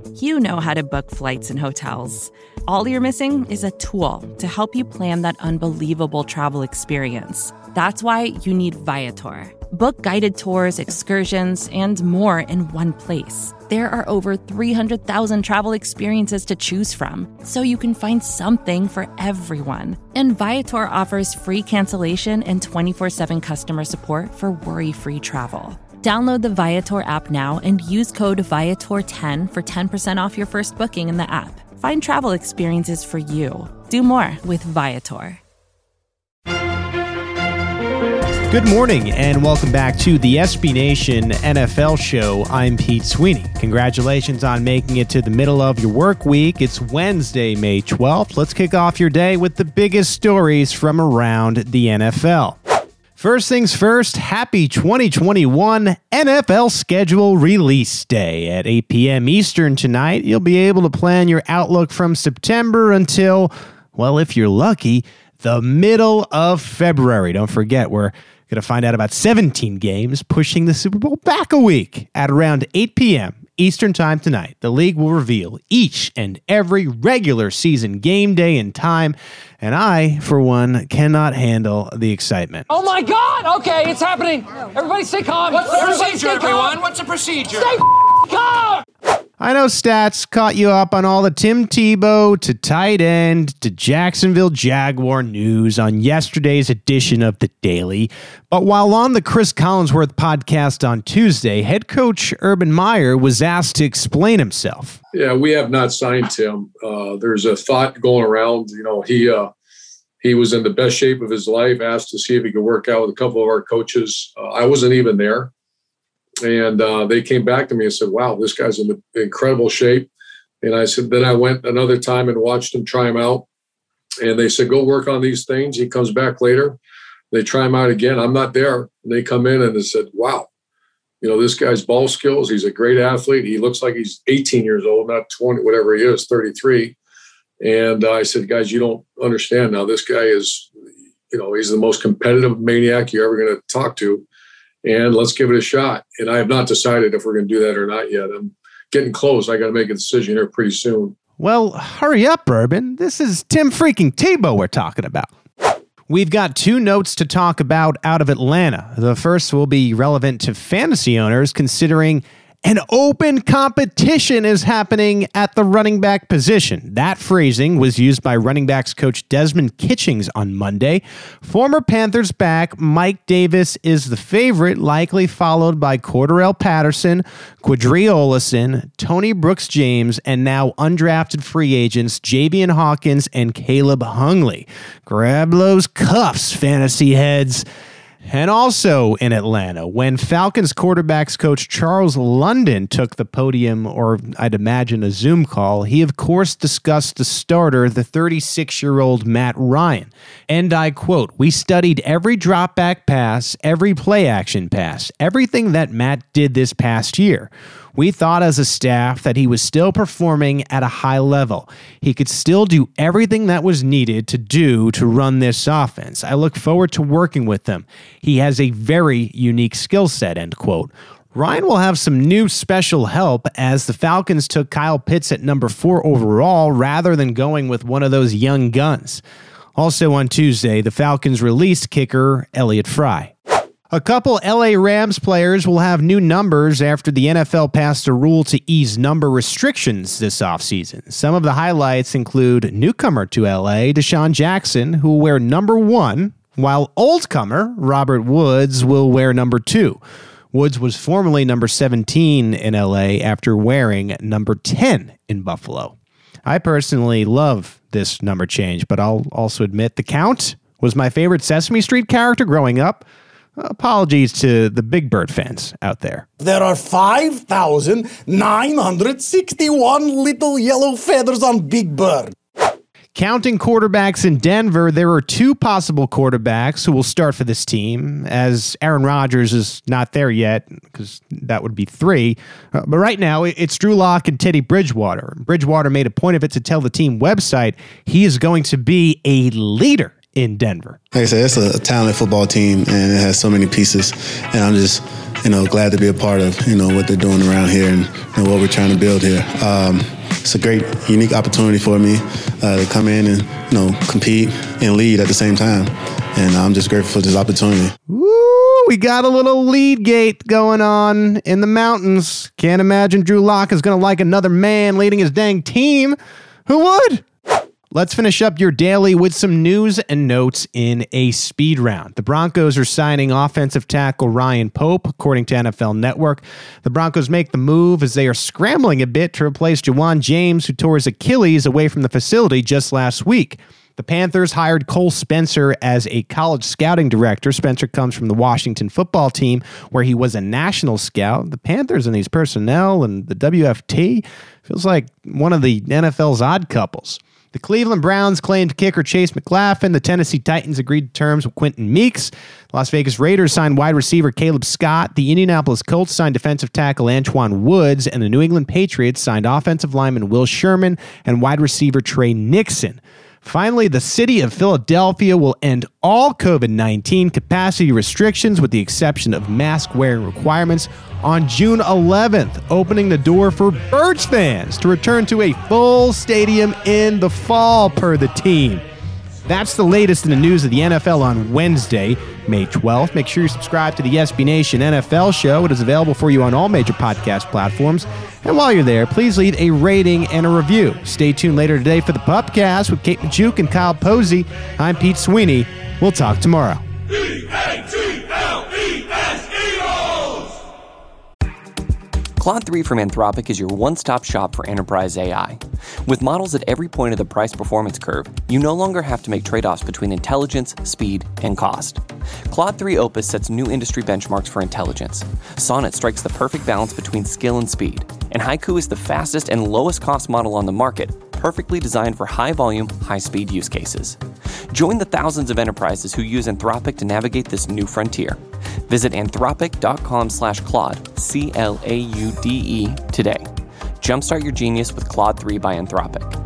You know how to book flights and hotels. All you're missing is a tool to help you plan that unbelievable travel experience. That's why you need Viator. Book guided tours, excursions, and more in one place. There are over 300,000 travel experiences to choose from, so you can find something for everyone. And Viator offers free cancellation and 24/7 customer support for worry-free travel. Download the Viator app now and use code Viator10 for 10% off your first booking in the app. Find travel experiences for you. Do more with Viator. Good morning and welcome back to the SB Nation NFL show. I'm Pete Sweeney. Congratulations on making it to the middle of your work week. It's Wednesday, May 12th. Let's kick off your day with the biggest stories from around the NFL. First things first, happy 2021 NFL schedule release day. At 8 p.m. Eastern tonight, you'll be able to plan your outlook from September until, well, if you're lucky, the middle of February. Don't forget, we're going to find out about 17 games, pushing the Super Bowl back a week. At around 8 p.m. Eastern time tonight, the league will reveal each and every regular season game day and time, and I, for one, cannot handle the excitement. Oh my God! Okay, it's happening. Everybody stay calm. What's the procedure, everyone? What's the procedure? Stay calm! I know stats caught you up on all the Tim Tebow to tight end to Jacksonville Jaguar news on yesterday's edition of The Daily. But while on the Chris Collinsworth podcast on Tuesday, head coach Urban Meyer was asked to explain himself. Yeah, we have not signed Tim. There's a thought going around. You know, he was in the best shape of his life, asked to see if he could work out with a couple of our coaches. I wasn't even there. And they came back to me and said, wow, this guy's in incredible shape. And I said, then I went another time and watched him try him out. And they said, go work on these things. He comes back later. They try him out again. I'm not there. And they come in and they said, wow, you know, this guy's ball skills. He's a great athlete. He looks like he's 18 years old, not 20, whatever he is, 33. And I said, guys, you don't understand now. This guy is, you know, he's the most competitive maniac you're ever going to talk to. And let's give it a shot. And I have not decided if we're going to do that or not yet. I'm getting close. I got to make a decision here pretty soon. Well, hurry up, Urban. This is Tim freaking Tebow we're talking about. We've got two notes to talk about out of Atlanta. The first will be relevant to fantasy owners, considering an open competition is happening at the running back position. That phrasing was used by running backs coach Desmond Kitchings on Monday. Former Panthers back Mike Davis is the favorite, likely followed by Cordarrelle Patterson, Quadri Olison, Tony Brooks-James, and now undrafted free agents Javian Hawkins and Caleb Hungley. Grab those cuffs, fantasy heads. And also in Atlanta, when Falcons quarterbacks coach Charles London took the podium, or I'd imagine a Zoom call, he of course discussed the starter, the 36-year-old Matt Ryan. And I quote, "We studied every drop back pass, every play action pass, everything that Matt did this past year. We thought as a staff that he was still performing at a high level. He could still do everything that was needed to do to run this offense. I look forward to working with him. He has a very unique skill set," end quote. Ryan will have some new special help as the Falcons took Kyle Pitts at number 4 overall rather than going with one of those young guns. Also on Tuesday, the Falcons released kicker Elliott Fry. A couple LA Rams players will have new numbers after the NFL passed a rule to ease number restrictions this offseason. Some of the highlights include newcomer to LA, Deshaun Jackson, who will wear number 1, while oldcomer Robert Woods will wear number 2. Woods was formerly number 17 in LA after wearing number 10 in Buffalo. I personally love this number change, but I'll also admit the Count was my favorite Sesame Street character growing up. Apologies to the Big Bird fans out there. There are 5,961 little yellow feathers on Big Bird. Counting quarterbacks in Denver, there are 2 possible quarterbacks who will start for this team, as Aaron Rodgers is not there yet, because that would be 3. But right now, it's Drew Lock and Teddy Bridgewater. Bridgewater made a point of it to tell the team website he is going to be a leader in Denver. Like I said, it's a talented football team, and it has so many pieces. And I'm just glad to be a part of, what they're doing around here and what we're trying to build here. It's a great, unique opportunity for me to come in and, compete and lead at the same time. And I'm just grateful for this opportunity. Woo, we got a little lead gate going on in the mountains. Can't imagine Drew Lock is going to like another man leading his dang team. Who would? Let's finish up your daily with some news and notes in a speed round. The Broncos are signing offensive tackle Ryan Pope, according to NFL Network. The Broncos make the move as they are scrambling a bit to replace Jawan James, who tore his Achilles away from the facility just last week. The Panthers hired Cole Spencer as a college scouting director. Spencer comes from the Washington football team, where he was a national scout. The Panthers and these personnel and the WFT feels like one of the NFL's odd couples. The Cleveland Browns claimed kicker Chase McLaughlin. The Tennessee Titans agreed to terms with Quentin Meeks. The Las Vegas Raiders signed wide receiver Caleb Scott. The Indianapolis Colts signed defensive tackle Antoine Woods. And the New England Patriots signed offensive lineman Will Sherman and wide receiver Trey Nixon. Finally, the city of Philadelphia will end all COVID-19 capacity restrictions with the exception of mask-wearing requirements on June 11th, opening the door for Birds fans to return to a full stadium in the fall, per the team. That's the latest in the news of the NFL on Wednesday, May 12th. Make sure you subscribe to the SB Nation NFL show. It is available for you on all major podcast platforms. And while you're there, please leave a rating and a review. Stay tuned later today for the Pupcast with Kate Machouk and Kyle Posey. I'm Pete Sweeney. We'll talk tomorrow. Claude 3 from Anthropic is your one-stop shop for enterprise AI. With models at every point of the price-performance curve, you no longer have to make trade-offs between intelligence, speed, and cost. Claude 3 Opus sets new industry benchmarks for intelligence. Sonnet strikes the perfect balance between skill and speed. And Haiku is the fastest and lowest-cost model on the market, perfectly designed for high-volume, high-speed use cases. Join the thousands of enterprises who use Anthropic to navigate this new frontier. Visit anthropic.com/Claude, CLAUDE, today. Jumpstart your genius with Claude 3 by Anthropic.